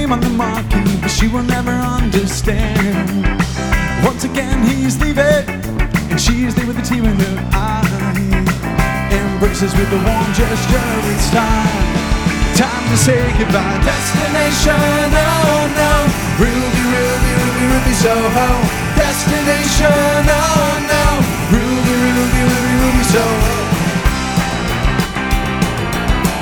name on the marquee, but she will never understand. Once again he's leaving, and she's there with the tear in her eye. Embraces with a warm gesture, it's time to say goodbye. Destination, oh no, Ruby, Ruby, Ruby, Ruby Soho. Destination,